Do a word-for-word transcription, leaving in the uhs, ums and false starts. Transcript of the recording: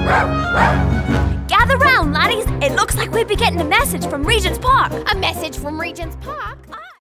Gather round, laddies. It looks like we'd be getting a message from Regent's Park. A message from Regent's Park?